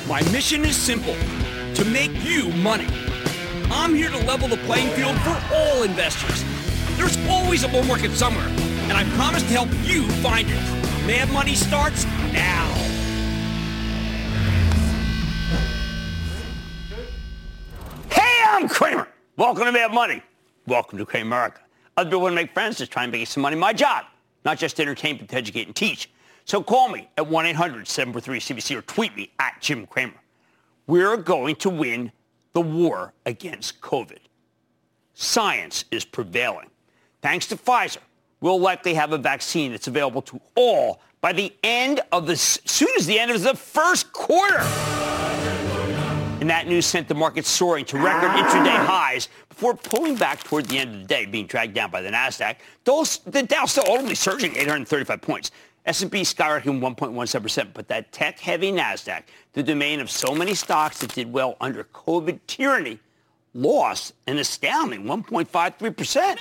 My mission is simple, to make you money. I'm here to level the playing field for all investors. There's always a bull market somewhere, and I promise to help you find it. Mad Money starts now. Hey, I'm Cramer. Welcome to Mad Money. Welcome to Cramerica. Other people want to make friends, just try and make some money. My job, not just to entertain, but to educate and teach. So call me at 1-800-743-CBC or tweet me at Jim Cramer. We're going to win the war against COVID. Science is prevailing. Thanks to Pfizer, we'll likely have a vaccine that's available to all by the end of soon as the end of the first quarter. And that news sent the market soaring to record intraday highs before pulling back toward the end of the day, being dragged down by the NASDAQ. The Dow still ultimately surging 835 points. S&P skyrocketing 1.17%, but that tech-heavy NASDAQ, the domain of so many stocks that did well under COVID tyranny, lost an astounding 1.53%.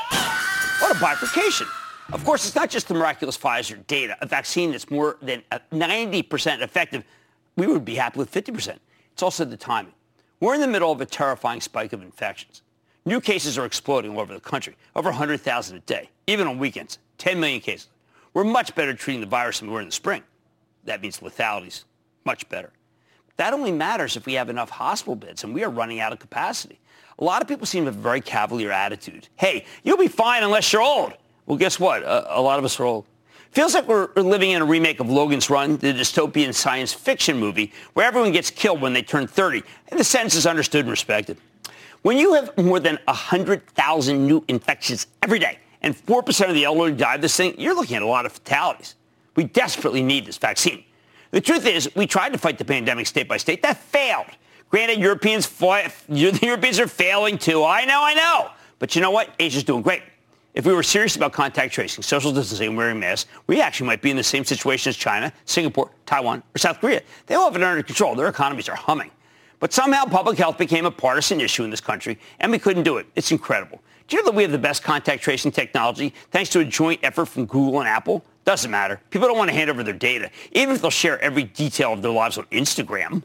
What a bifurcation. Of course, it's not just the miraculous Pfizer data, a vaccine that's more than 90% effective. We would be happy with 50%. It's also the timing. We're in the middle of a terrifying spike of infections. New cases are exploding all over the country, over 100,000 a day, even on weekends, 10 million cases. We're much better at treating the virus than we were in the spring. That means lethality's much better. That only matters if we have enough hospital beds, and we are running out of capacity. A lot of people seem to have a very cavalier attitude. Hey, you'll be fine unless you're old. Well, guess what? A lot of us are old. Feels like we're living in a remake of Logan's Run, the dystopian science fiction movie where everyone gets killed when they turn 30, and the sentence is understood and respected. When you have more than 100,000 new infections every day, and 4% of the elderly die of this thing, you're looking at a lot of fatalities. We desperately need this vaccine. The truth is, we tried to fight the pandemic state by state. That failed. Granted, Europeans are failing too. I know. But you know what? Asia's doing great. If we were serious about contact tracing, social distancing, and wearing masks, we actually might be in the same situation as China, Singapore, Taiwan, or South Korea. They all have it under control. Their economies are humming. But somehow public health became a partisan issue in this country, and we couldn't do it. It's incredible. Do you know that we have the best contact tracing technology thanks to a joint effort from Google and Apple? Doesn't matter. People don't want to hand over their data, even if they'll share every detail of their lives on Instagram.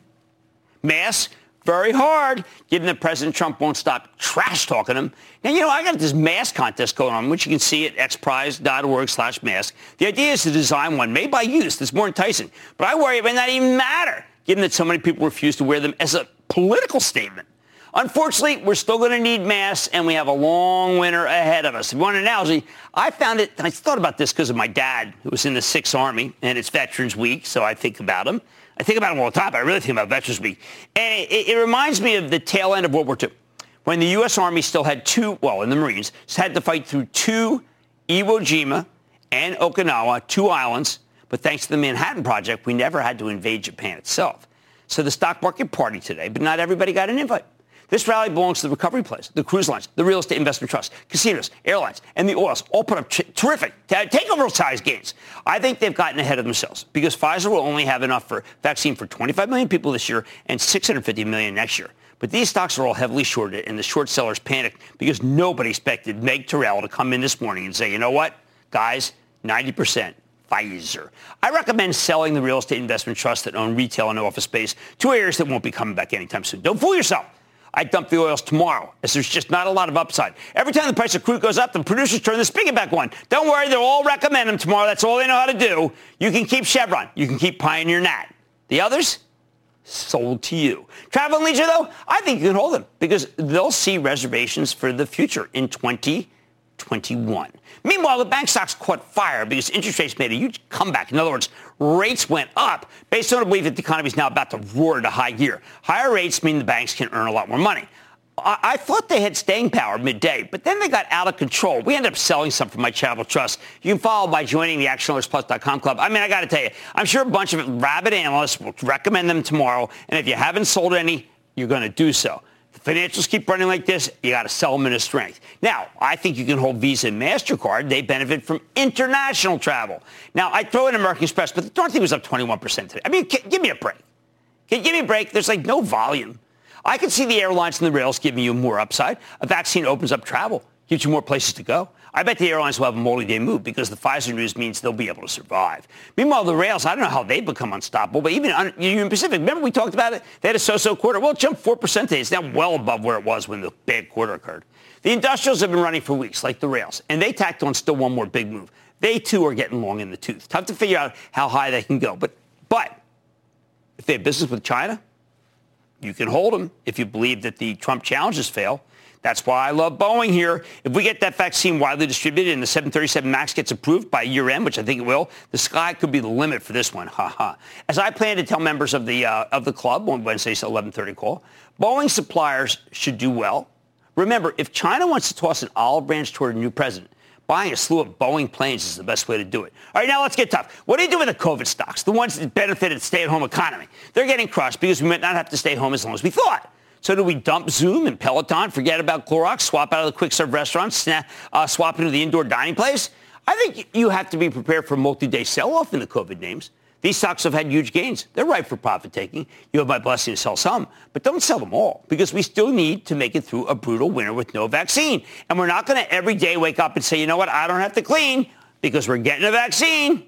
Masks, very hard, given that President Trump won't stop trash talking them. Now, I got this mask contest going on, which you can see at xprize.org/mask. The idea is to design one made by youth that's more enticing. But I worry it may not even matter, given that so many people refuse to wear them as a political statement. Unfortunately, we're still going to need masks, and we have a long winter ahead of us. If you want an analogy, I thought about this because of my dad, who was in the 6th Army, and it's Veterans Week, so I think about him. I think about him all the time, but I really think about Veterans Week. And it reminds me of the tail end of World War II, when the U.S. Army still had in the Marines, had to fight through Iwo Jima and Okinawa, 2 islands, but thanks to the Manhattan Project, we never had to invade Japan itself. So the stock market partied today, but not everybody got an invite. This rally belongs to the recovery plays, the cruise lines, the real estate investment trusts, casinos, airlines, and the oils all put up terrific takeover-sized gains. I think they've gotten ahead of themselves because Pfizer will only have enough for vaccine for 25 million people this year and 650 million next year. But these stocks are all heavily shorted, and the short sellers panicked because nobody expected Meg Terrell to come in this morning and say, you know what, guys, 90%. Pfizer. I recommend selling the real estate investment trusts that own retail and office space, 2 areas that won't be coming back anytime soon. Don't fool yourself. I dump the oils tomorrow, as there's just not a lot of upside. Every time the price of crude goes up, the producers turn the spigot back on. Don't worry, they'll all recommend them tomorrow. That's all they know how to do. You can keep Chevron. You can keep Pioneer Nat. The others, sold to you. Travel and leisure, though, I think you can hold them because they'll see reservations for the future in 2021. Meanwhile, the bank stocks caught fire because interest rates made a huge comeback. In other words, rates went up based on a belief that the economy is now about to roar into high gear. Higher rates mean the banks can earn a lot more money. I thought they had staying power midday, but then they got out of control. We ended up selling some from my charitable trust. You can follow by joining the ActionAlertsPlus.com club. I got to tell you, I'm sure a bunch of rabid analysts will recommend them tomorrow, and if you haven't sold any, you're going to do so. The financials keep running like this, you got to sell them in a strength. Now, I think you can hold Visa and MasterCard. They benefit from international travel. Now, I throw in American Express, but the darn thing was up 21% today. Give me a break. Give me a break. There's no volume. I can see the airlines and the rails giving you more upside. A vaccine opens up travel. Gives you more places to go. I bet the airlines will have a multi-day move because the Pfizer news means they'll be able to survive. Meanwhile, the rails, I don't know how they've become unstoppable, but even Union Pacific, remember we talked about it? They had a so-so quarter. Well, it jumped 4% today. It's now well above where it was when the bad quarter occurred. The industrials have been running for weeks, like the rails, and they tacked on still one more big move. They, too, are getting long in the tooth. Tough to figure out how high they can go. But if they have business with China, you can hold them if you believe that the Trump challenges fail. That's why I love Boeing here. If we get that vaccine widely distributed and the 737 MAX gets approved by year end, which I think it will, the sky could be the limit for this one. As I plan to tell members of the club on Wednesday's 11:30 call, Boeing suppliers should do well. Remember, if China wants to toss an olive branch toward a new president, buying a slew of Boeing planes is the best way to do it. All right, now let's get tough. What do you do with the COVID stocks, the ones that benefited the stay-at-home economy? They're getting crushed because we might not have to stay home as long as we thought. So do we dump Zoom and Peloton, forget about Clorox, swap out of the quick-serve restaurants, swap into the indoor dining place? I think you have to be prepared for a multi-day sell-off in the COVID names. These stocks have had huge gains. They're ripe for profit-taking. You have my blessing to sell some, but don't sell them all because we still need to make it through a brutal winter with no vaccine. And we're not going to every day wake up and say, you know what, I don't have to clean because we're getting a vaccine.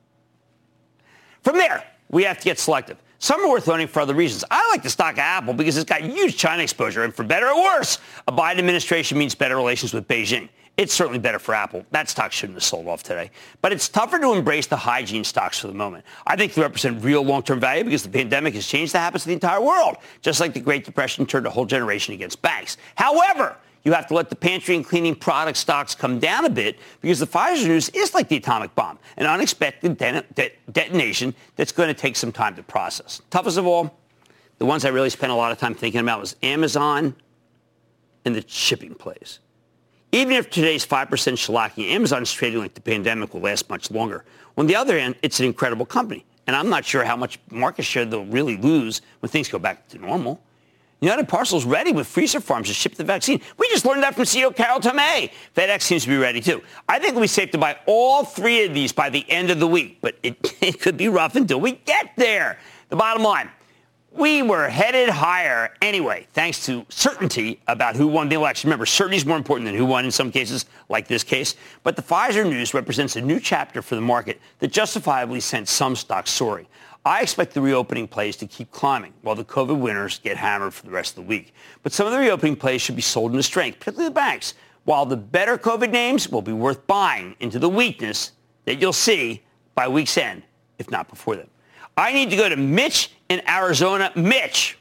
From there, we have to get selective. Some are worth owning for other reasons. I like the stock of Apple because it's got huge China exposure, and for better or worse, a Biden administration means better relations with Beijing. It's certainly better for Apple. That stock shouldn't have sold off today. But it's tougher to embrace the hygiene stocks for the moment. I think they represent real long-term value because the pandemic has changed the habits of the entire world, just like the Great Depression turned a whole generation against banks. However, you have to let the pantry and cleaning product stocks come down a bit because the Pfizer news is like the atomic bomb, an unexpected detonation that's going to take some time to process. Toughest of all, the ones I really spent a lot of time thinking about was Amazon and the shipping plays. Even if today's 5% shellacking, Amazon's trading like the pandemic will last much longer. On the other hand, it's an incredible company, and I'm not sure how much market share they'll really lose when things go back to normal. United Parcel's ready with freezer farms to ship the vaccine. We just learned that from CEO Carol Tomé. FedEx seems to be ready, too. I think it'll be safe to buy all three of these by the end of the week, but it could be rough until we get there. The bottom line, we were headed higher anyway, thanks to certainty about who won the election. Remember, certainty is more important than who won in some cases, like this case. But the Pfizer news represents a new chapter for the market that justifiably sent some stocks soaring. I expect the reopening plays to keep climbing while the COVID winners get hammered for the rest of the week. But some of the reopening plays should be sold into strength, particularly the banks, while the better COVID names will be worth buying into the weakness that you'll see by week's end, if not before then. I need to go to Mitch in Arizona. Mitch.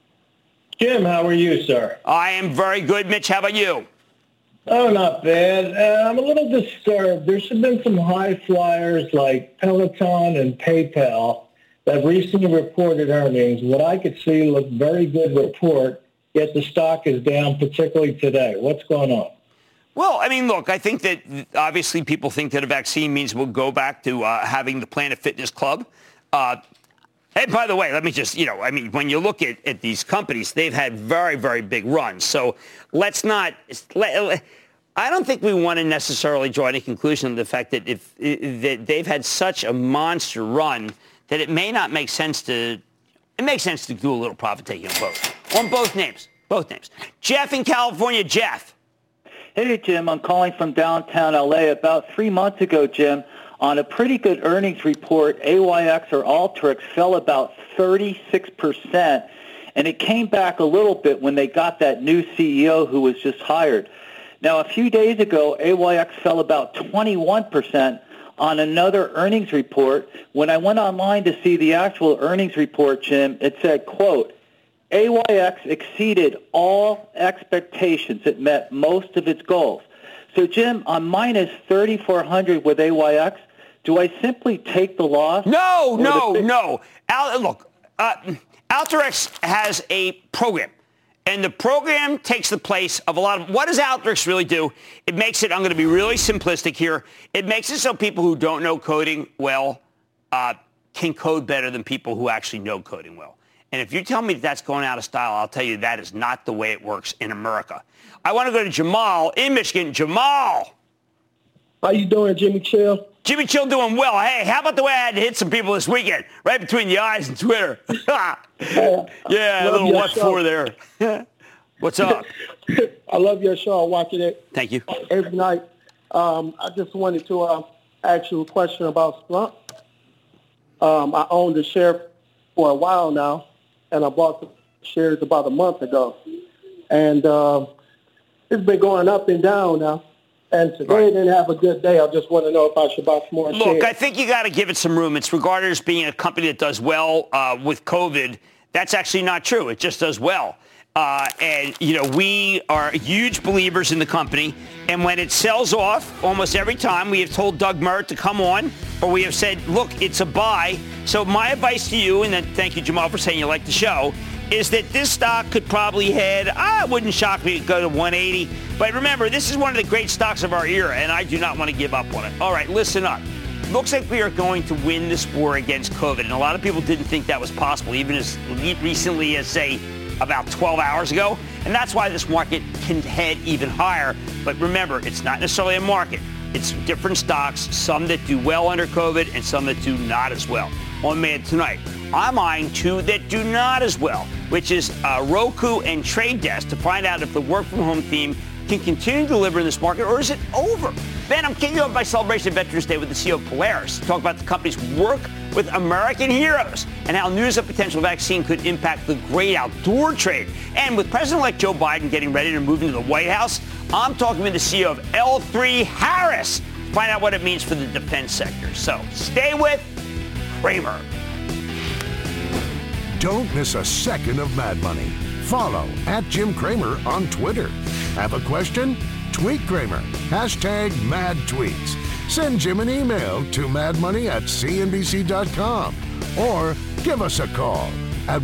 Jim, how are you, sir? I am very good, Mitch. How about you? Oh, not bad. I'm a little disturbed. There's been some high flyers like Peloton and PayPal that recently reported earnings. What I could see looked very good report, yet the stock is down, particularly today. What's going on? Well, I mean, look, I think that obviously people think that a vaccine means we'll go back to having the Planet Fitness Club. And by the way, let me just, when you look at these companies, they've had very, very big runs. So let's not, I don't think we want to necessarily draw any conclusion of the fact that if they've had such a monster run that it may not make sense to, it makes sense to do a little profit taking on both names. Jeff in California. Jeff. Hey, Jim, I'm calling from downtown L.A. About 3 months ago, Jim, on a pretty good earnings report, AYX or Alteryx fell about 36%, and it came back a little bit when they got that new CEO who was just hired. Now, a few days ago, AYX fell about 21% on another earnings report. When I went online to see the actual earnings report, Jim, it said, quote, AYX exceeded all expectations. It met most of its goals. So, Jim, I'm minus 3,400 with AYX. Do I simply take the loss? No. Look, Alteryx has a program. And the program takes the place of a lot of, what does Alteryx really do? It makes it, I'm going to be really simplistic here, it makes it so people who don't know coding well can code better than people who actually know coding well. And if you tell me that's going out of style, I'll tell you that is not the way it works in America. I want to go to Jamal in Michigan. Jamal. How you doing, Jimmy Chill? Jimmy Chill doing well. Hey, how about the way I had to hit some people this weekend, right between the eyes and Twitter? Yeah, a little what for there. What's up? I love your show. I'm watching it Thank you. every night. I just wanted to ask you a question about Splunk. I owned a share for a while now, and I bought the shares about a month ago. And it's been going up and down now. And today didn't have a good day. I just want to know if I should buy some more shares. Look, I think you got to give it some room. It's regarded as being a company that does well with COVID. That's actually not true. It just does well. And, we are huge believers in the company. And when it sells off, almost every time, we have told Doug Merritt to come on, or we have said, look, it's a buy. So my advice to you, and then thank you, Jamal, for saying you like the show, is that this stock could probably head, it wouldn't shock me to go to 180. But remember, this is one of the great stocks of our era, and I do not want to give up on it. All right, listen up. Looks like we are going to win this war against COVID. And a lot of people didn't think that was possible, even as recently as, say, about 12 hours ago. And that's why this market can head even higher. But remember, it's not necessarily a market. It's different stocks, some that do well under COVID and some that do not as well. On Mad Tonight, I'm eyeing two that do not as well, which is Roku and Trade Desk, to find out if the work-from-home theme can continue to deliver in this market, or is it over? Then I'm kicking off my celebration of Veterans Day with the CEO of Polaris to talk about the company's work with American heroes and how news of potential vaccine could impact the great outdoor trade. And with President-elect Joe Biden getting ready to move into the White House, I'm talking with the CEO of L3 Harris to find out what it means for the defense sector. So stay with Cramer. Don't miss a second of Mad Money. Follow @Jim Cramer on Twitter. Have a question? Tweet Cramer. #MadTweets. Send Jim an email to madmoney@cnbc.com or give us a call at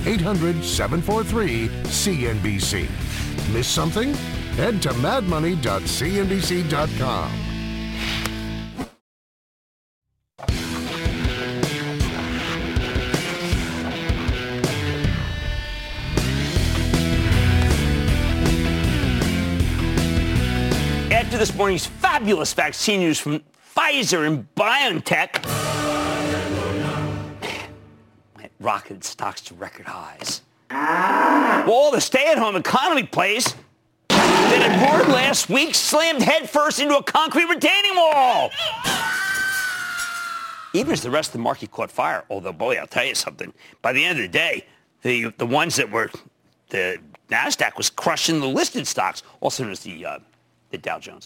1-800-743-CNBC. Miss something? Head to madmoney.cnbc.com. After this morning's fabulous vaccine news from Pfizer and BioNTech, it rocketed stocks to record highs. Well, all the stay-at-home economy plays that had roared last week slammed headfirst into a concrete retaining wall. Even as the rest of the market caught fire, although, boy, I'll tell you something. By the end of the day, the ones that were, the NASDAQ was crushing the listed stocks, also known as the Dow Jones.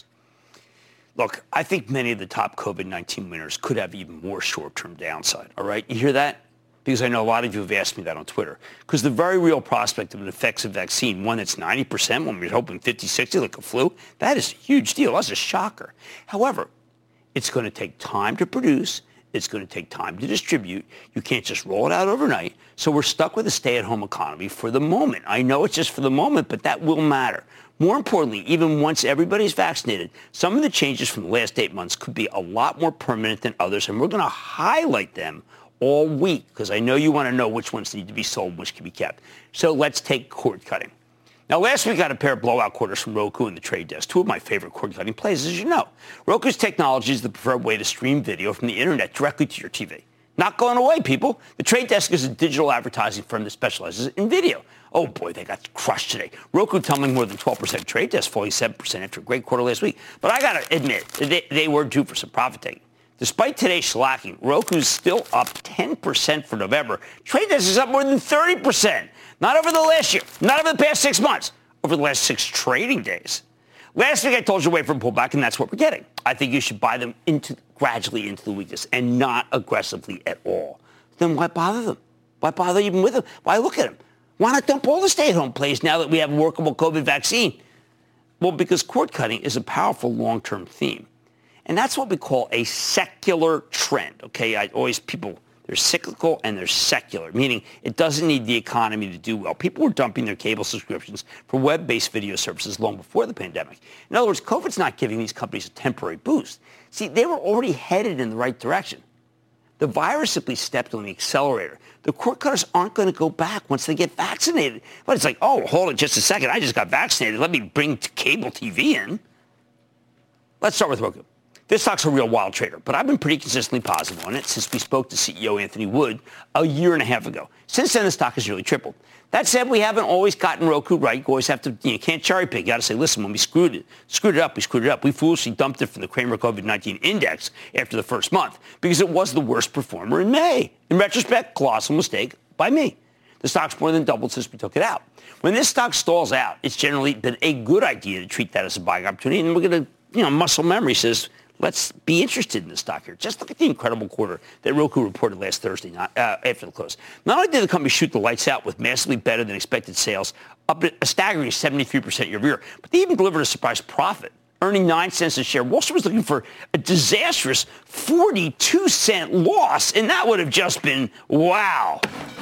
Look, I think many of the top COVID-19 winners could have even more short-term downside, all right? You hear that? Because I know a lot of you have asked me that on Twitter. Because the very real prospect of an effective vaccine, one that's 90% when we're hoping 50, 60 like a flu, that is a huge deal. That's a shocker. However, it's going to take time to produce. It's going to take time to distribute. You can't just roll it out overnight. So we're stuck with a stay-at-home economy for the moment. I know it's just for the moment, but that will matter. More importantly, even once everybody's vaccinated, some of the changes from the last 8 months could be a lot more permanent than others, and we're going to highlight them all week because I know you want to know which ones need to be sold and which can be kept. So let's take cord cutting. Now, last week I got a pair of blowout quarters from Roku and the Trade Desk, two of my favorite cord-cutting plays, as you know. Roku's technology is the preferred way to stream video from the internet directly to your TV. Not going away, people. The Trade Desk is a digital advertising firm that specializes in video. Oh, boy, they got crushed today. Roku tumbling more than 12%. Trade Desk falling 7% after a great quarter last week. But I got to admit, they were due for some profit taking. Despite today's shellacking, Roku's still up 10% for November. Trade Desk is up more than 30%. Not over the last year, not over the past 6 months, over the last 6 trading days. Last week I told you to wait for a pullback, and that's what we're getting. I think you should buy them gradually into the weakness and not aggressively at all. Then why bother them? Why bother even with them? Why look at them? Why not dump all the stay-at-home plays now that we have a workable COVID vaccine? Well, because cord cutting is a powerful long-term theme. And that's what we call a secular trend, okay? There's cyclical and there's secular, meaning it doesn't need the economy to do well. People were dumping their cable subscriptions for web-based video services long before the pandemic. In other words, COVID's not giving these companies a temporary boost. See, they were already headed in the right direction. The virus simply stepped on the accelerator. The cord cutters aren't going to go back once they get vaccinated. But it's like, oh, hold it just a second. I just got vaccinated. Let me bring cable TV in. Let's start with Roku. This stock's a real wild trader, but I've been pretty consistently positive on it since we spoke to CEO Anthony Wood a year and a half ago. Since then, the stock has nearly tripled. That said, we haven't always gotten Roku right. You always have to, you can't cherry pick. You got to say, listen, when we screwed it up. We foolishly dumped it from the Cramer COVID-19 index after the first month because it was the worst performer in May. In retrospect, colossal mistake by me. The stock's more than doubled since we took it out. When this stock stalls out, it's generally been a good idea to treat that as a buying opportunity. And we're going to, muscle memory says, let's be interested in this stock here. Just look at the incredible quarter that Roku reported last Thursday after the close. Not only did the company shoot the lights out with massively better than expected sales, up at a staggering 73% year over year, but they even delivered a surprise profit, earning 9 cents a share. Wall Street was looking for a disastrous 42-cent loss, and that would have just been wow.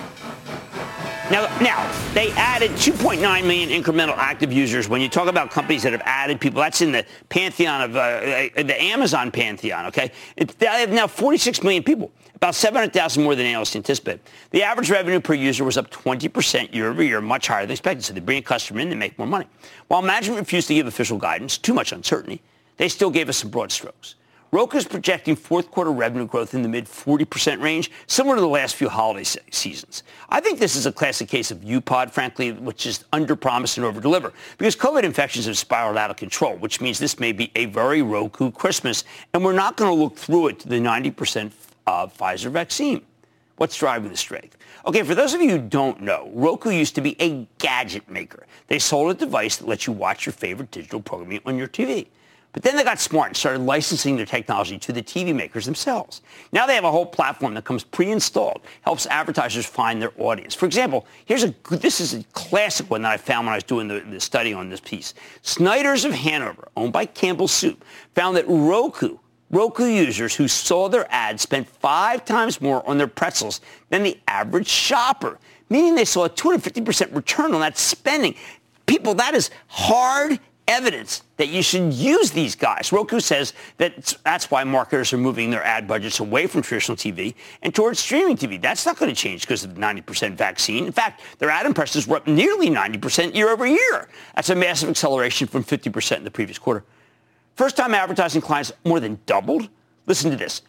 Now, they added 2.9 million incremental active users. When you talk about companies that have added people, that's in the pantheon of the Amazon pantheon, okay? They have now 46 million people, about 700,000 more than analysts anticipated. The average revenue per user was up 20% year over year, much higher than expected. So they bring a customer in, they make more money. While management refused to give official guidance, too much uncertainty, they still gave us some broad strokes. Roku is projecting fourth quarter revenue growth in the mid-40% range, similar to the last few holiday seasons. I think this is a classic case of UPOD, frankly, which is under-promise and over-deliver, because COVID infections have spiraled out of control, which means this may be a very Roku Christmas, and we're not going to look through it to the 90% Pfizer vaccine. What's driving the strength? Okay, for those of you who don't know, Roku used to be a gadget maker. They sold a device that lets you watch your favorite digital programming on your TV. But then they got smart and started licensing their technology to the TV makers themselves. Now they have a whole platform that comes pre-installed, helps advertisers find their audience. For example, this is a classic one that I found when I was doing the study on this piece. Snyder's of Hanover, owned by Campbell Soup, found that Roku users who saw their ads spent 5 times more on their pretzels than the average shopper, meaning they saw a 250% return on that spending. People, that is hard evidence that you should use these guys. Roku says that's why marketers are moving their ad budgets away from traditional TV and towards streaming TV. That's not going to change because of the 90% vaccine. In fact, their ad impressions were up nearly 90% year over year. That's a massive acceleration from 50% in the previous quarter. First-time advertising clients more than doubled. Listen to this.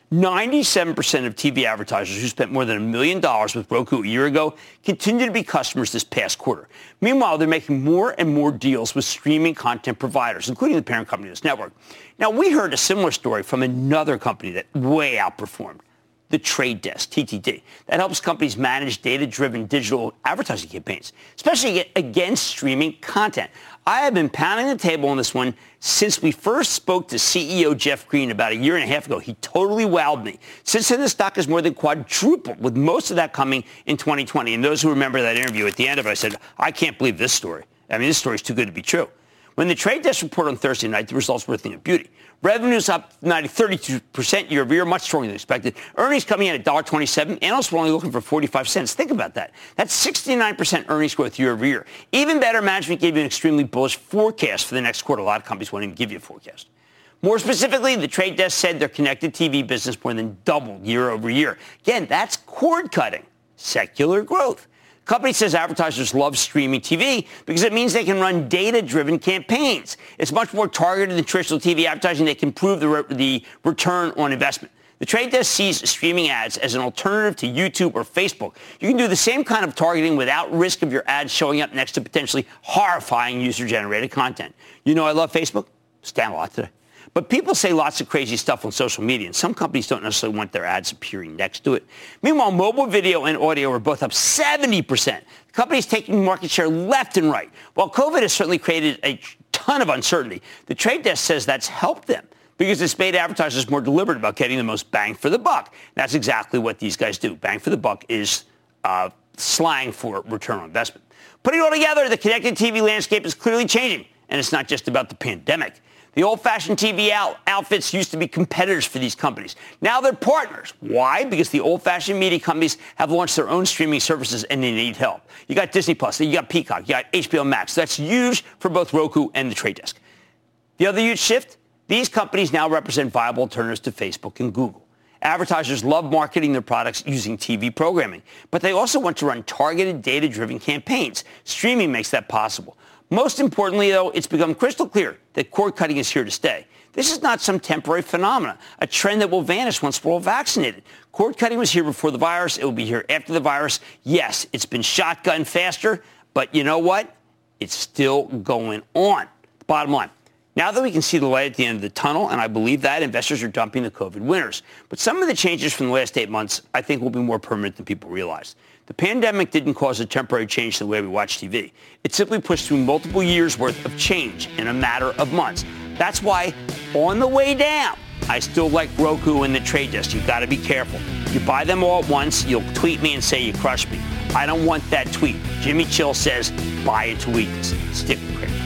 97% of TV advertisers who spent more than $1 million with Roku a year ago continue to be customers this past quarter. Meanwhile, they're making more and more deals with streaming content providers, including the parent company of this network. Now, we heard a similar story from another company that way outperformed, The Trade Desk, TTD, that helps companies manage data-driven digital advertising campaigns, especially against streaming content. I have been pounding the table on this one since we first spoke to CEO Jeff Green about a year and a half ago. He totally wowed me. Since then, the stock has more than quadrupled, with most of that coming in 2020. And those who remember that interview, at the end of it, I said, I can't believe this story. I mean, this story is too good to be true. When the Trade Desk reported on Thursday night, the results were a thing of beauty. Revenues up 32% year over year, much stronger than expected. Earnings coming in at $1.27. Analysts were only looking for 45 cents. Think about that. That's 69% earnings growth year over year. Even better, management gave you an extremely bullish forecast for the next quarter. A lot of companies won't even give you a forecast. More specifically, the Trade Desk said their connected TV business more than doubled year over year. Again, that's cord cutting, secular growth. Company says advertisers love streaming TV because it means they can run data-driven campaigns. It's much more targeted than traditional TV advertising. They can prove the return on investment. The Trade Desk sees streaming ads as an alternative to YouTube or Facebook. You can do the same kind of targeting without risk of your ads showing up next to potentially horrifying user-generated content. You know I love Facebook? Stand a lot today. But people say lots of crazy stuff on social media, and some companies don't necessarily want their ads appearing next to it. Meanwhile, mobile video and audio are both up 70%. The company's taking market share left and right. While COVID has certainly created a ton of uncertainty, the Trade Desk says that's helped them because it's made advertisers more deliberate about getting the most bang for the buck. That's exactly what these guys do. Bang for the buck is slang for return on investment. Putting it all together, the connected TV landscape is clearly changing, and it's not just about the pandemic. The old-fashioned TV outfits used to be competitors for these companies. Now they're partners. Why? Because the old-fashioned media companies have launched their own streaming services and they need help. You got Disney Plus, you got Peacock, you got HBO Max. That's huge for both Roku and the Trade Desk. The other huge shift, these companies now represent viable alternatives to Facebook and Google. Advertisers love marketing their products using TV programming, but they also want to run targeted, data-driven campaigns. Streaming makes that possible. Most importantly, though, it's become crystal clear that cord cutting is here to stay. This is not some temporary phenomenon, a trend that will vanish once we're all vaccinated. Cord cutting was here before the virus. It will be here after the virus. Yes, it's been shotgun faster, but you know what? It's still going on. Bottom line. Now that we can see the light at the end of the tunnel, and I believe that, investors are dumping the COVID winners. But some of the changes from the last 8 months, I think, will be more permanent than people realize. The pandemic didn't cause a temporary change to the way we watch TV. It simply pushed through multiple years' worth of change in a matter of months. That's why, on the way down, I still like Roku and the Trade Desk. You've got to be careful. You buy them all at once, you'll tweet me and say you crushed me. I don't want that tweet. Jimmy Chill says, buy into weakness. Stick with Cramer.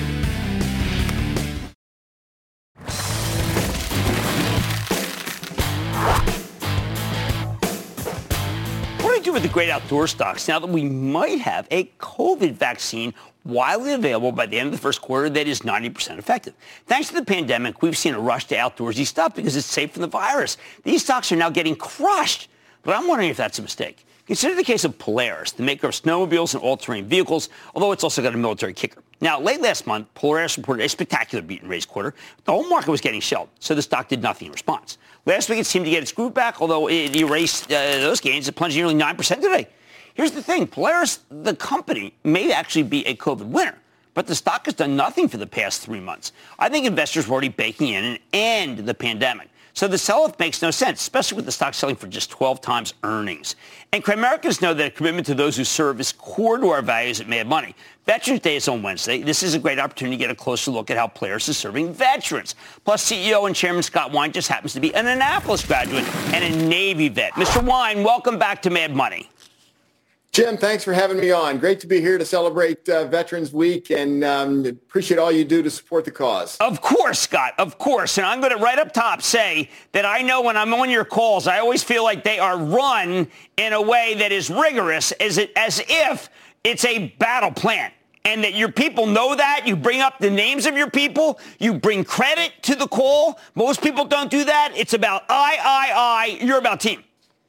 With the great outdoor stocks now that we might have a COVID vaccine widely available by the end of the first quarter that is 90% effective. Thanks to the pandemic, we've seen a rush to outdoorsy stuff because it's safe from the virus. These stocks are now getting crushed, but I'm wondering if that's a mistake. Consider the case of Polaris, the maker of snowmobiles and all-terrain vehicles, although it's also got a military kicker. Now, late last month, Polaris reported a spectacular beat and raise quarter. The whole market was getting shelled, so the stock did nothing in response. Last week, it seemed to get its groove back, although it erased those gains. It plunged nearly 9% today. Here's the thing. Polaris, the company, may actually be a COVID winner, but the stock has done nothing for the past 3 months. I think investors were already baking in an end to the pandemic. So the sell-off makes no sense, especially with the stock selling for just 12 times earnings. And Cramerica's know that a commitment to those who serve is core to our values at Mad Money. Veterans Day is on Wednesday. This is a great opportunity to get a closer look at how Polaris is serving veterans. Plus, CEO and Chairman Scott Wine just happens to be an Annapolis graduate and a Navy vet. Mr. Wine, welcome back to Mad Money. Jim, thanks for having me on. Great to be here to celebrate Veterans Week, and appreciate all you do to support the cause. Of course, Scott, of course. And I'm going to right up top say that I know when I'm on your calls, I always feel like they are run in a way that is rigorous, as if it's a battle plan. And that your people know that. You bring up the names of your people. You bring credit to the call. Most people don't do that. It's about I. You're about team.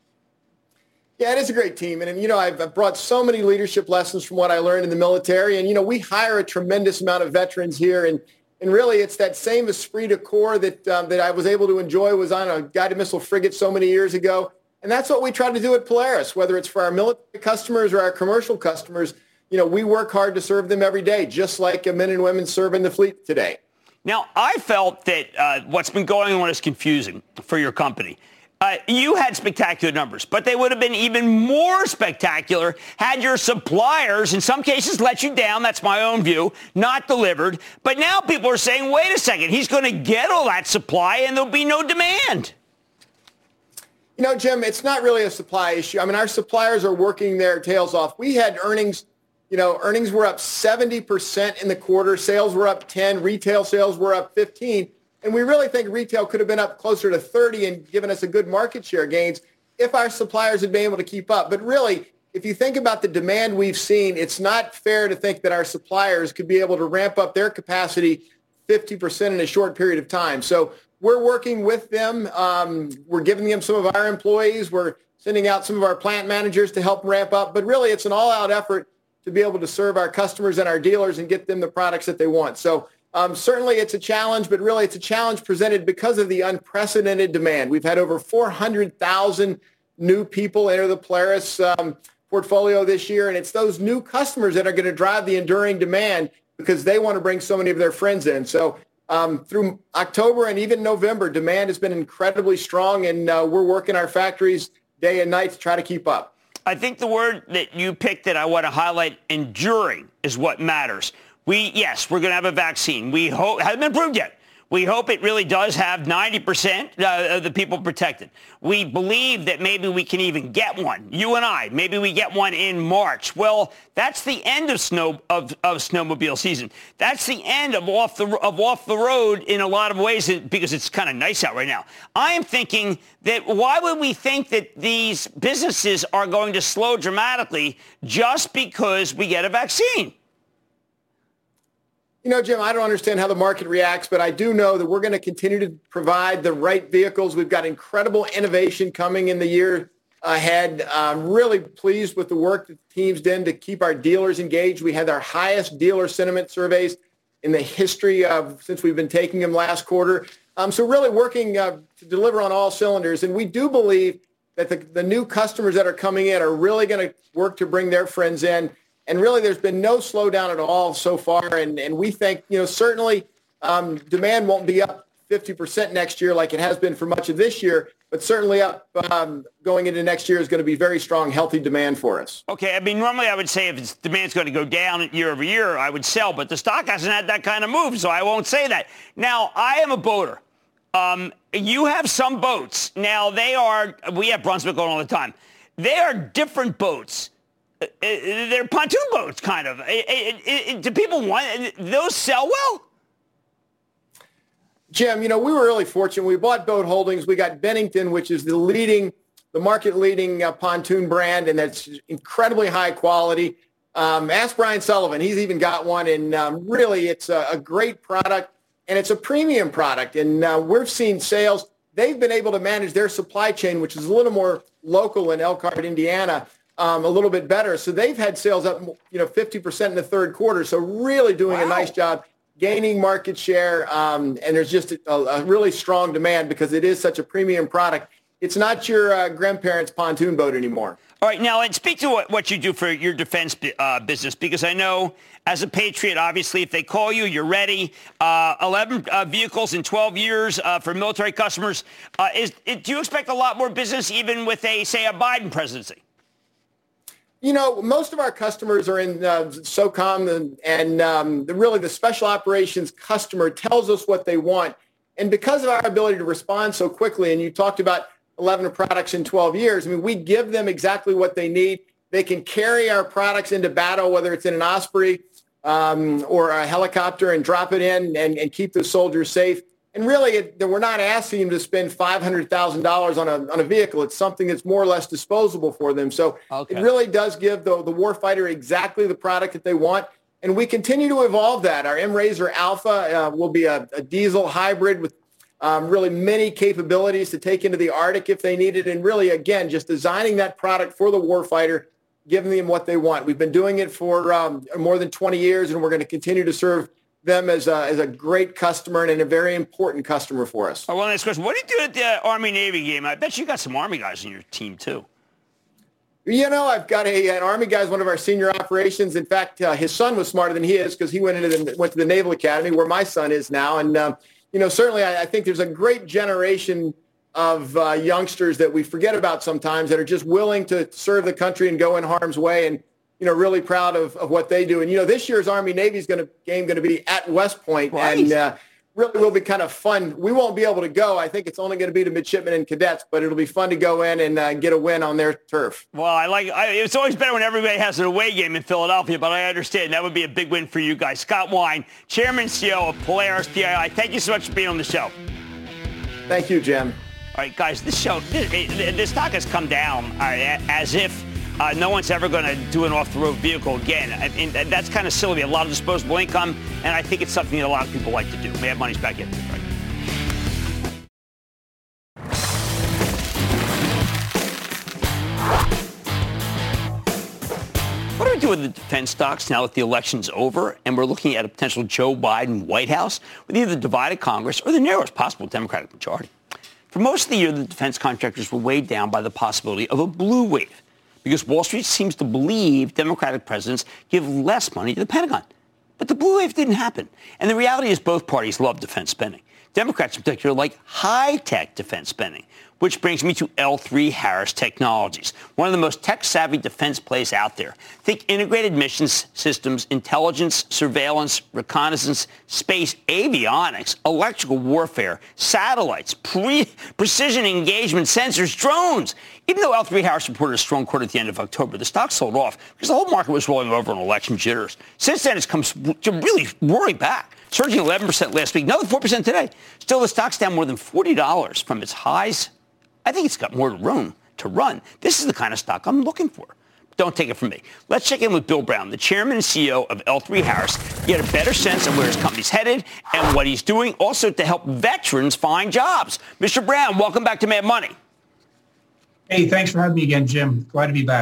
Yeah, it is a great team. And, you know, I've brought so many leadership lessons from what I learned in the military. And, you know, we hire a tremendous amount of veterans here. And really, it's that same esprit de corps that I was able to enjoy, was on a guided missile frigate so many years ago. And that's what we try to do at Polaris, whether it's for our military customers or our commercial customers. You know, we work hard to serve them every day, just like men and women serve in the fleet today. Now, I felt that what's been going on is confusing for your company. You had spectacular numbers, but they would have been even more spectacular had your suppliers, in some cases, let you down. That's my own view, not delivered. But now people are saying, wait a second, he's going to get all that supply and there'll be no demand. You know, Jim, it's not really a supply issue. I mean, our suppliers are working their tails off. We had earnings, you know, earnings were up 70% in the quarter. Sales were up 10. Retail sales were up 15. And we really think retail could have been up closer to 30 and given us a good market share gains if our suppliers had been able to keep up. But really, if you think about the demand we've seen, it's not fair to think that our suppliers could be able to ramp up their capacity 50% in a short period of time. So we're working with them. We're giving them some of our employees. We're sending out some of our plant managers to help ramp up. But really, it's an all-out effort to be able to serve our customers and our dealers and get them the products that they want. So certainly it's a challenge, but really it's a challenge presented because of the unprecedented demand. We've had over 400,000 new people enter the Polaris portfolio this year, and it's those new customers that are going to drive the enduring demand because they want to bring so many of their friends in. So through October and even November, demand has been incredibly strong, and we're working our factories day and night to try to keep up. I think the word that you picked that I want to highlight, enduring, is what matters. Yes, we're going to have a vaccine. We hope, hasn't been proved yet. We hope it really does have 90% of the people protected. We believe that maybe we can even get one. You and I, maybe we get one in March. Well, that's the end of snowmobile season. That's the end of off the road in a lot of ways because it's kind of nice out right now. I am thinking that why would we think that these businesses are going to slow dramatically just because we get a vaccine? You know, Jim, I don't understand how the market reacts, but I do know that we're going to continue to provide the right vehicles. We've got incredible innovation coming in the year ahead. I'm really pleased with the work that the team's done to keep our dealers engaged. We had our highest dealer sentiment surveys in the history of since we've been taking them last quarter. So really working to deliver on all cylinders. And we do believe that the new customers that are coming in are really going to work to bring their friends in. And really, there's been no slowdown at all so far. And we think, certainly demand won't be up 50% next year like it has been for much of this year, but certainly up going into next year is going to be very strong, healthy demand for us. Okay, I mean, normally I would say if demand's going to go down year over year, I would sell, but the stock hasn't had that kind of move, so I won't say that. Now, I am a boater. You have some boats. Now, we have Brunswick going all the time. They are different boats. They're pontoon boats, kind of. Do people want those sell well? Jim, we were really fortunate. We bought Boat Holdings. We got Bennington, which is the market-leading pontoon brand, and that's incredibly high quality. Ask Brian Sullivan. He's even got one, and really it's a great product, and it's a premium product. And we've seen sales. They've been able to manage their supply chain, which is a little more local in Elkhart, Indiana, a little bit better. So they've had sales up, 50% in the third quarter. So really doing a nice job gaining market share. And there's just a really strong demand because it is such a premium product. It's not your grandparents' pontoon boat anymore. All right. Now, and speak to what you do for your defense business, because I know as a Patriot, obviously, if they call you, you're ready. 11 vehicles in 12 years for military customers. Do you expect a lot more business even with a Biden presidency? Most of our customers are in SOCOM, and really the special operations customer tells us what they want. And because of our ability to respond so quickly, and you talked about 11 products in 12 years, we give them exactly what they need. They can carry our products into battle, whether it's in an Osprey or a helicopter, and drop it in and keep the soldiers safe. And really, we're not asking them to spend $500,000 on a vehicle. It's something that's more or less disposable for them. So It really does give the warfighter exactly the product that they want. And we continue to evolve that. Our M-Razor Alpha will be a diesel hybrid with really many capabilities to take into the Arctic if they need it. And really, again, just designing that product for the warfighter, giving them what they want. We've been doing it for more than 20 years, and we're going to continue to serve them as a great customer and a very important customer for us. One last question. What do you do at the Army-Navy game? I bet you got some Army guys on your team, too. I've got an Army guy, one of our senior operations. In fact, his son was smarter than he is because he went to the Naval Academy, where my son is now. And, certainly I think there's a great generation of youngsters that we forget about sometimes that are just willing to serve the country and go in harm's way, and really proud of what they do. And, this year's Army-Navy's game going to be at West Point. Right. And really will be kind of fun. We won't be able to go. I think it's only going to be to midshipmen and cadets, but it'll be fun to go in and get a win on their turf. Well, it's always better when everybody has an away game in Philadelphia, but I understand that would be a big win for you guys. Scott Wine, Chairman and CEO of Polaris PII. Thank you so much for being on the show. Thank you, Jim. All right, guys, this stock has come down as if no one's ever going to do an off-the-road vehicle again. And that's kind of silly. A lot of disposable income, and I think it's something that a lot of people like to do. Mad Money's back in. Right. What do we do with the defense stocks now that the election's over and we're looking at a potential Joe Biden White House with either the divided Congress or the narrowest possible Democratic majority? For most of the year, the defense contractors were weighed down by the possibility of a blue wave, because Wall Street seems to believe Democratic presidents give less money to the Pentagon. But the blue wave didn't happen. And the reality is both parties love defense spending. Democrats in particular like high-tech defense spending, which brings me to L3Harris Technologies, one of the most tech-savvy defense plays out there. Think integrated missions systems, intelligence, surveillance, reconnaissance, space, avionics, electrical warfare, satellites, precision engagement sensors, drones. Even though L3Harris reported a strong quarter at the end of October, the stock sold off because the whole market was rolling over on election jitters. Since then, it's come really roaring back, surging 11% last week, another 4% today. Still, the stock's down more than $40 from its highs. I think it's got more room to run. This is the kind of stock I'm looking for. Don't take it from me. Let's check in with Bill Brown, the chairman and CEO of L3Harris, get a better sense of where his company's headed and what he's doing, also to help veterans find jobs. Mr. Brown, welcome back to Mad Money. Hey, thanks for having me again, Jim. Glad to be back.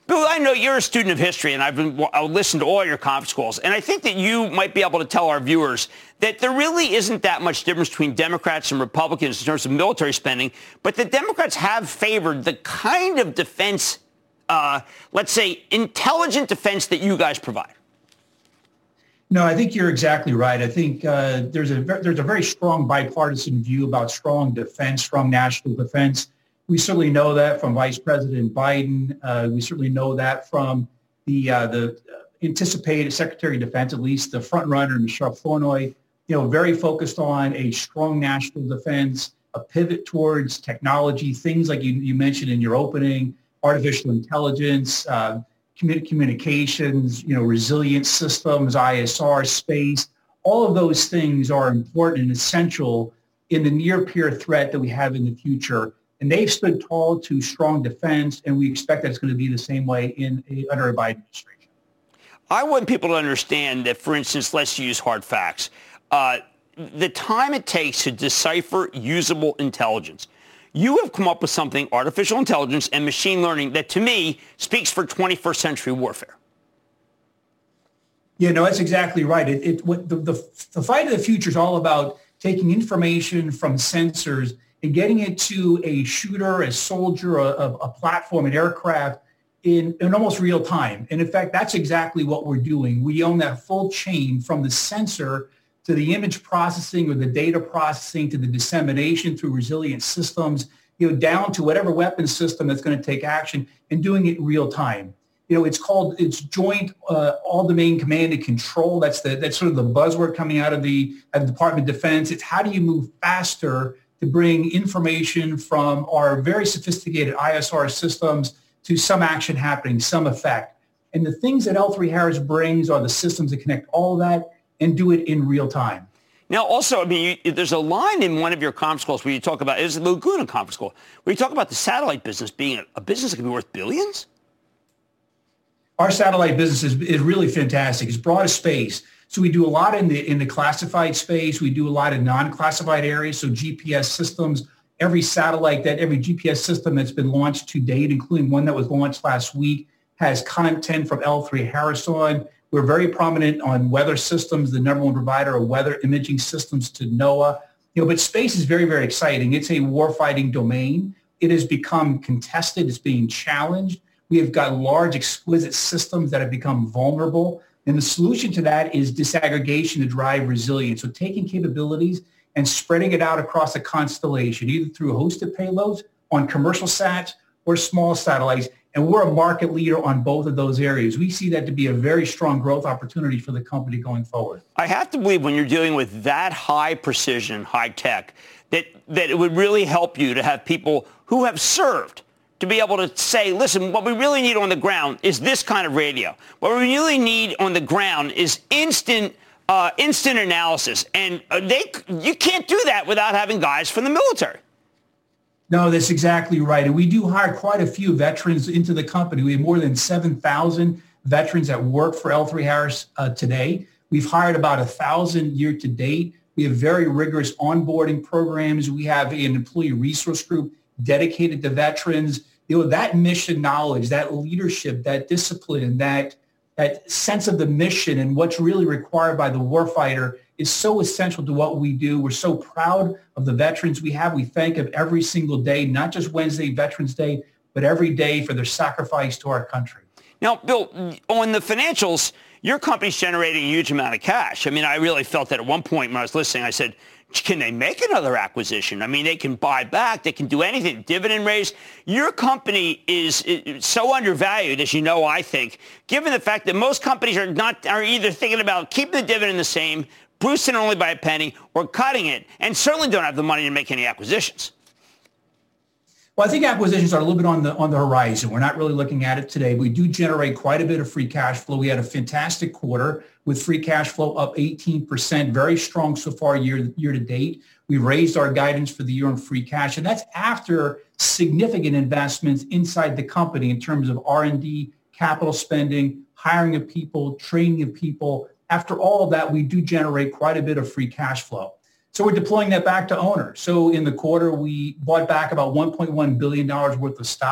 Bill, I know you're a student of history, and I've listened to all your conference calls, and I think that you might be able to tell our viewers that there really isn't that much difference between Democrats and Republicans in terms of military spending, but the Democrats have favored the kind of defense, let's say, intelligent defense that you guys provide. No, I think you're exactly right. I think there's a very strong bipartisan view about strong defense, strong national defense. We certainly know that from Vice President Biden. We certainly know that from the anticipated Secretary of Defense, at least the front runner, Michelle Flournoy. Very focused on a strong national defense, a pivot towards technology, things like you mentioned in your opening, artificial intelligence, communications, resilient systems, ISR, space. All of those things are important and essential in the near-peer threat that we have in the future. And they've stood tall to strong defense, and we expect that's going to be the same way under a Biden administration. I want people to understand that, for instance, let's use hard facts. The time it takes to decipher usable intelligence. You have come up with something, artificial intelligence and machine learning, that to me speaks for 21st century warfare. Yeah, no, that's exactly right. The fight of the future is all about taking information from sensors and getting it to a shooter, a soldier, a platform, an aircraft in almost real time. And in fact, that's exactly what we're doing. We own that full chain from the sensor to the image processing or the data processing to the dissemination through resilient systems, down to whatever weapon system that's going to take action and doing it in real time. It's joint all-domain command and control. That's sort of the buzzword coming out of the Department of Defense. It's how do you move faster to bring information from our very sophisticated ISR systems to some action happening, some effect. And the things that L3Harris brings are the systems that connect all of that and do it in real time. Now, also, there's a line in one of your conference calls where you talk about, it was the Laguna conference call, where you talk about the satellite business being a business that can be worth billions? Our satellite business is really fantastic. It's broad as space. So we do a lot in the classified space. We do a lot in non-classified areas. So GPS systems, every GPS system that's been launched to date, including one that was launched last week, has content from L3Harris on. We're very prominent on weather systems, the number one provider of weather imaging systems to NOAA. But space is very, very exciting. It's a warfighting domain. It has become contested. It's being challenged. We have got large, exquisite systems that have become vulnerable. And the solution to that is disaggregation to drive resilience. So taking capabilities and spreading it out across a constellation, either through hosted payloads on commercial sats or small satellites. And we're a market leader on both of those areas. We see that to be a very strong growth opportunity for the company going forward. I have to believe when you're dealing with that high precision, high tech, that it would really help you to have people who have served to be able to say, listen, what we really need on the ground is this kind of radio. What we really need on the ground is instant analysis. And you can't do that without having guys from the military. No, that's exactly right. And we do hire quite a few veterans into the company. We have more than 7,000 veterans that work for L3Harris today. We've hired about 1,000 year to date. We have very rigorous onboarding programs. We have an employee resource group dedicated to veterans. That mission knowledge, that leadership, that discipline, that sense of the mission and what's really required by the warfighter is so essential to what we do. We're so proud of the veterans we have. We thank them every single day, not just Wednesday, Veterans Day, but every day for their sacrifice to our country. Now, Bill, on the financials, your company's generating a huge amount of cash. I really felt that at one point when I was listening, I said, can they make another acquisition? They can buy back. They can do anything. Dividend raise. Your company is so undervalued, as you know, I think, given the fact that most companies are either thinking about keeping the dividend the same, boosting it only by a penny, or cutting it, and certainly don't have the money to make any acquisitions. Well, I think acquisitions are a little bit on the horizon. We're not really looking at it today. We do generate quite a bit of free cash flow. We had a fantastic quarter with free cash flow up 18%, very strong so far year to date. We raised our guidance for the year on free cash, and that's after significant investments inside the company in terms of R&D, capital spending, hiring of people, training of people. After all of that, we do generate quite a bit of free cash flow. So we're deploying that back to owners. So in the quarter, we bought back about $1.1 billion worth of stock.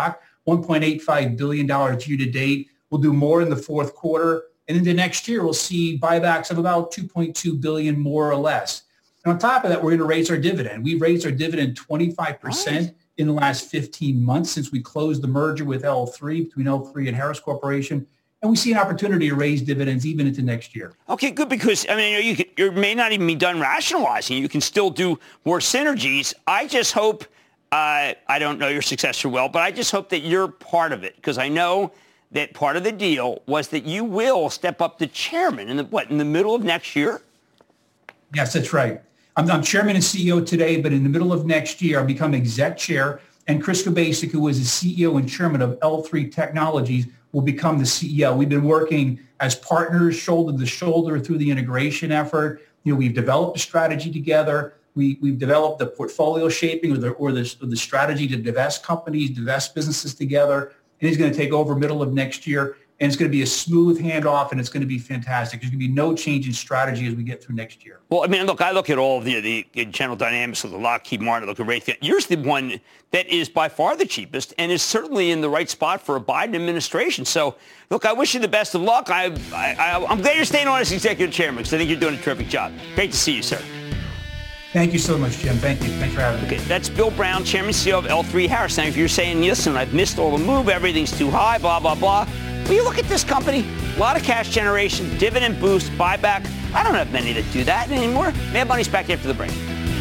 $1.85 billion year to date. We'll do more in the fourth quarter. And into next year, we'll see buybacks of about $2.2 billion more or less. And on top of that, we're going to raise our dividend. We've raised our dividend 25% in the last 15 months since we closed the merger with L3, between L3 and Harris Corporation. And we see an opportunity to raise dividends even into next year. Okay, good, because, I mean, you may not even be done rationalizing. You can still do more synergies. I just hope, I don't know your successor well, but I just hope that you're part of it, because I know that part of the deal was that you will step up to chairman in the middle of next year? Yes, that's right. I'm chairman and CEO today, but in the middle of next year, I'll become exec chair. And Chris Kubasik, who was the CEO and chairman of L3 Technologies, will become the CEO. We've been working as partners, shoulder to shoulder, through the integration effort. We've developed a strategy together. We've developed the portfolio shaping or the strategy to divest companies, divest businesses together. And he's going to take over middle of next year. And it's going to be a smooth handoff, and it's going to be fantastic. There's going to be no change in strategy as we get through next year. Well, I mean, look, I look at all of the General Dynamics of the Lockheed Martin, look at Raytheon. Yours the one that is by far the cheapest and is certainly in the right spot for a Biden administration. So, look, I wish you the best of luck. I'm glad you're staying on as executive chairman, because I think you're doing a terrific job. Great to see you, sir. Thank you so much, Jim. Thank you. Thanks for having me. Okay, that's Bill Brown, chairman and CEO of L3 Harris. Now, if you're saying, listen, I've missed all the move, everything's too high, blah, blah, blah. Well, you look at this company, a lot of cash generation, dividend boost, buyback. I don't have many that do that anymore. Mad Money's back after the break.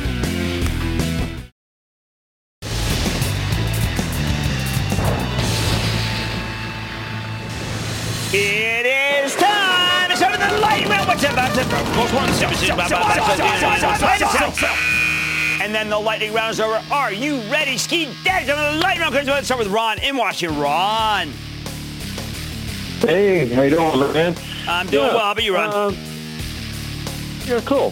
It is time. It's over the lightning round. What's up? And then the lightning round is over. Are you ready? Ski Daddy. The lightning round. Let's start with Ron in Washington. Ron. Hey, how you doing, man? I'm doing well. How about you, Ron? Yeah, cool.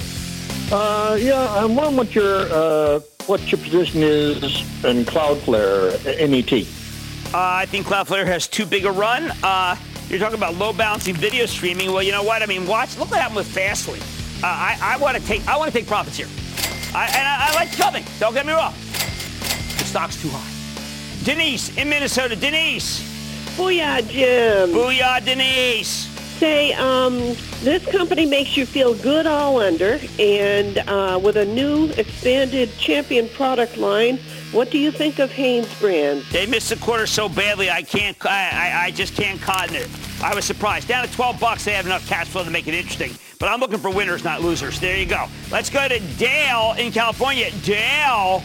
I'm wondering what your position is in Cloudflare, NET. I think Cloudflare has too big a run. You're talking about low balancing video streaming. Well, you know what? I mean, look what happened with Fastly. I want to take profits here. I like coming. Don't get me wrong. The stock's too high. Denise in Minnesota. Denise. Booyah, Jim. Booyah, Denise. Say, this company makes you feel good all under, and with a new expanded champion product line, what do you think of Hanes brand? They missed the quarter so badly, I just can't cotton it. I was surprised. Down at $12, they have enough cash flow to make it interesting. But I'm looking for winners, not losers. There you go. Let's go to Dale in California. Dale.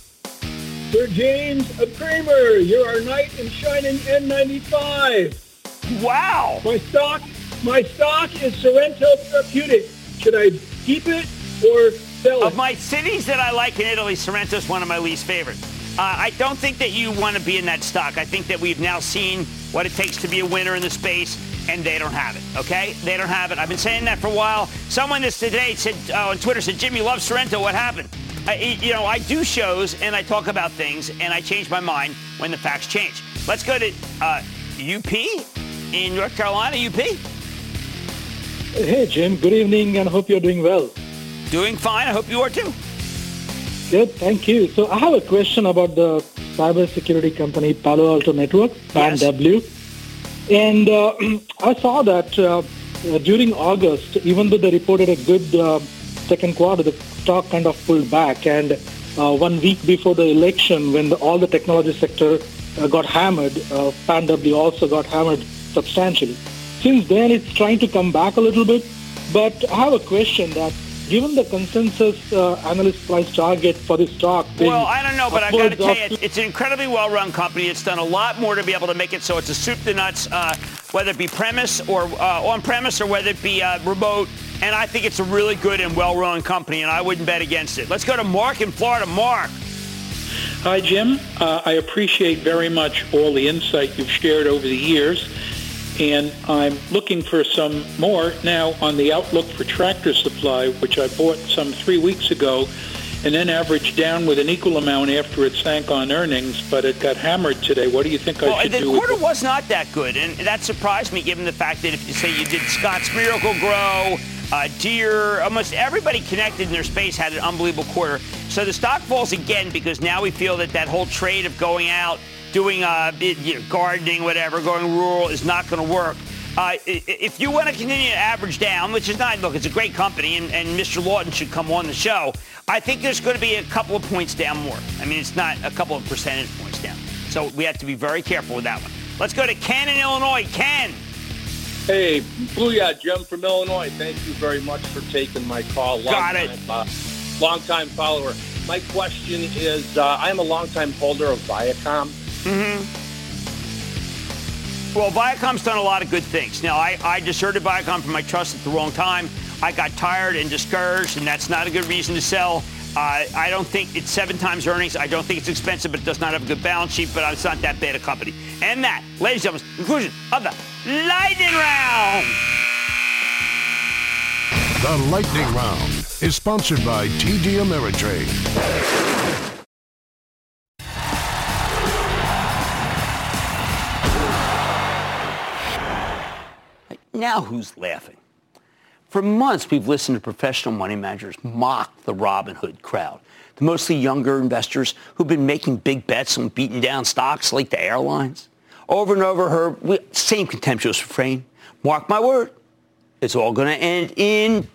Sir James Kramer, you're our knight in shining N95. Wow. My stock is Sorrento Therapeutics. Should I keep it or sell it? Of my cities that I like in Italy, Sorrento's one of my least favorite. I don't think that you want to be in that stock. I think that we've now seen what it takes to be a winner in the space, and they don't have it, okay? They don't have it. I've been saying that for a while. Someone this today said on Twitter, said, Jim, you love Sorrento. What happened? I do shows, and I talk about things, and I change my mind when the facts change. Let's go to UP in North Carolina. UP? Hey, Jim. Good evening, and hope you're doing well. Doing fine. I hope you are, too. Good. Thank you. So I have a question about the cybersecurity company Palo Alto Networks, PANW. Yes. And I saw that during August, even though they reported a good second quarter, the stock kind of pulled back. And 1 week before the election, when all the technology sector got hammered, PANW also got hammered substantially. Since then, it's trying to come back a little bit. But I have a question that, given the consensus analyst price target for this stock... Well, I don't know, but I got to tell you, it's an incredibly well-run company. It's done a lot more to be able to make it so it's a soup to nuts, whether it be premise or on-premise or whether it be remote. And I think it's a really good and well-run company, and I wouldn't bet against it. Let's go to Mark in Florida. Mark. Hi, Jim. I appreciate very much all the insight you've shared over the years. And I'm looking for some more now on the outlook for Tractor Supply, which I bought some 3 weeks ago, and then averaged down with an equal amount after it sank on earnings, but it got hammered today. What do you think I should do? Well, the quarter was not that good, and that surprised me, given the fact that if you say you did Scott's Miracle-Gro, Deere, almost everybody connected in their space had an unbelievable quarter. So the stock falls again because now we feel that whole trade of going out, doing gardening, whatever, going rural is not going to work. If you want to continue to average down, which is not, look, it's a great company, and Mr. Lawton should come on the show, I think there's going to be a couple of points down more. I mean, it's not a couple of percentage points down. So we have to be very careful with that one. Let's go to Ken in Illinois. Ken. Hey, Booyah, Jim from Illinois. Thank you very much for taking my call. Long-time follower. My question is, I'm a long-time holder of Viacom. Mm-hmm. Well, Viacom's done a lot of good things. Now, I deserted Viacom from my trust at the wrong time. I got tired and discouraged, and that's not a good reason to sell. I don't think it's 7 times earnings. I don't think it's expensive, but it does not have a good balance sheet, but it's not that bad a company. And that, ladies and gentlemen, conclusion of the Lightning Round. The Lightning Round is sponsored by TD Ameritrade. Now who's laughing? For months, we've listened to professional money managers mock the Robinhood crowd, the mostly younger investors who've been making big bets on beaten down stocks like the airlines. Over and over heard same contemptuous refrain. Mark my word, it's all going to end in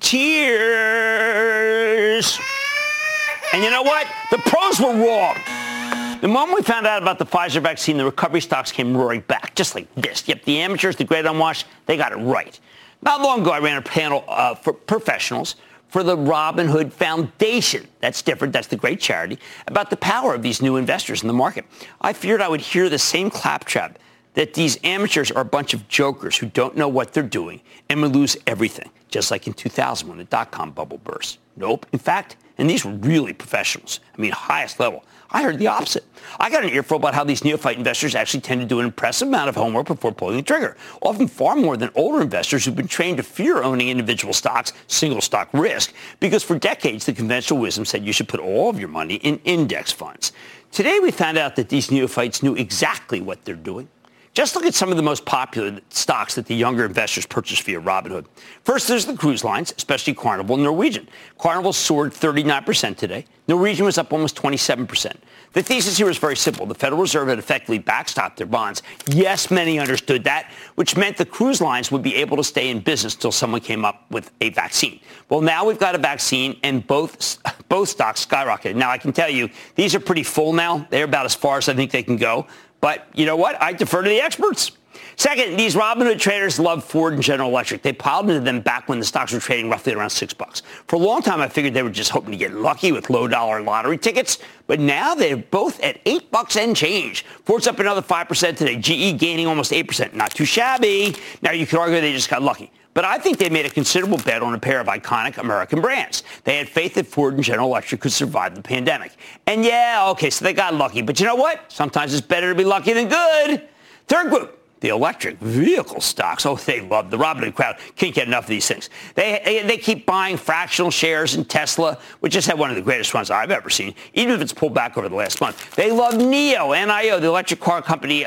tears. And you know what? The pros were wrong. The moment we found out about the Pfizer vaccine, the recovery stocks came roaring back, just like this. Yep, the amateurs, the great unwashed, they got it right. Not long ago, I ran a panel for professionals for the Robinhood Foundation. That's different. That's the great charity, about the power of these new investors in the market. I feared I would hear the same claptrap that these amateurs are a bunch of jokers who don't know what they're doing and will lose everything, just like in 2000 when the dot-com bubble burst. Nope. In fact, and these were really professionals. I mean, highest level. I heard the opposite. I got an earful about how these neophyte investors actually tend to do an impressive amount of homework before pulling the trigger, often far more than older investors who've been trained to fear owning individual stocks, single stock risk, because for decades the conventional wisdom said you should put all of your money in index funds. Today we found out that these neophytes knew exactly what they're doing. Just look at some of the most popular stocks that the younger investors purchase via Robinhood. First, there's the cruise lines, especially Carnival and Norwegian. Carnival soared 39% today. Norwegian was up almost 27%. The thesis here is very simple. The Federal Reserve had effectively backstopped their bonds. Yes, many understood that, which meant the cruise lines would be able to stay in business until someone came up with a vaccine. Well, now we've got a vaccine, and both stocks skyrocketed. Now, I can tell you, these are pretty full now. They're about as far as I think they can go. But you know what? I defer to the experts. Second, these Robinhood traders love Ford and General Electric. They piled into them back when the stocks were trading roughly around $6. For a long time, I figured they were just hoping to get lucky with low-dollar lottery tickets. But now they're both at $8 and change. Ford's up another 5% today. GE gaining almost 8%. Not too shabby. Now, you could argue they just got lucky. But I think they made a considerable bet on a pair of iconic American brands. They had faith that Ford and General Electric could survive the pandemic. And yeah, okay, so they got lucky. But you know what? Sometimes it's better to be lucky than good. Third group, the electric vehicle stocks. Oh, they love the Robinhood crowd. Can't get enough of these things. They keep buying fractional shares in Tesla, which just had one of the greatest runs I've ever seen, even if it's pulled back over the last month. They love NIO, the electric car company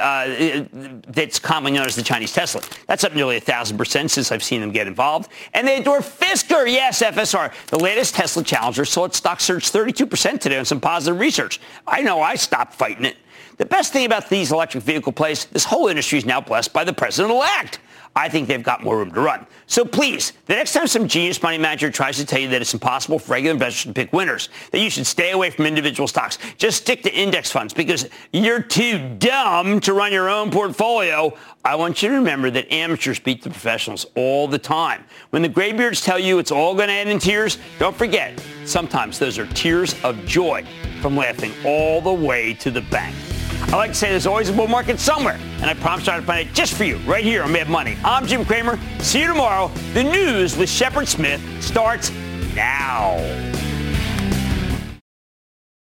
that's commonly known as the Chinese Tesla. That's up nearly 1,000% since I've seen them get involved. And they adore Fisker, yes, FSR. The latest Tesla Challenger saw its stock surge 32% today on some positive research. I know I stopped fighting it. The best thing about these electric vehicle plays, this whole industry is now blessed by the president-elect. I think they've got more room to run. So please, the next time some genius money manager tries to tell you that it's impossible for regular investors to pick winners, that you should stay away from individual stocks, just stick to index funds because you're too dumb to run your own portfolio. I want you to remember that amateurs beat the professionals all the time. When the graybeards tell you it's all going to end in tears, don't forget, sometimes those are tears of joy from laughing all the way to the bank. I like to say there's always a bull market somewhere, and I promise I'll find it just for you right here on Mad Money. I'm Jim Cramer. See you tomorrow. The news with Shepard Smith starts now.